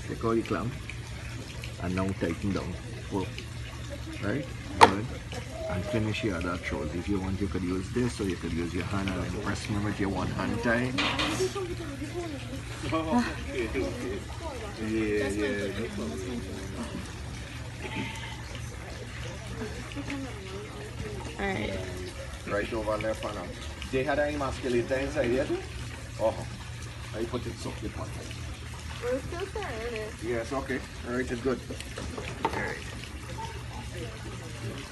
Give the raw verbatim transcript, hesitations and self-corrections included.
Take out the clamp and now tighten down. Pull. Right? Good. And finish your other throat. If you want, you could use this or you could use your hand and then press me with your one hand tie. Yeah, yeah. Alright. Right over left for now. They had an emasculator inside here too? Oh. I put it soft with one. We're still starting it. Yes, okay. Alright, it's good. Alright.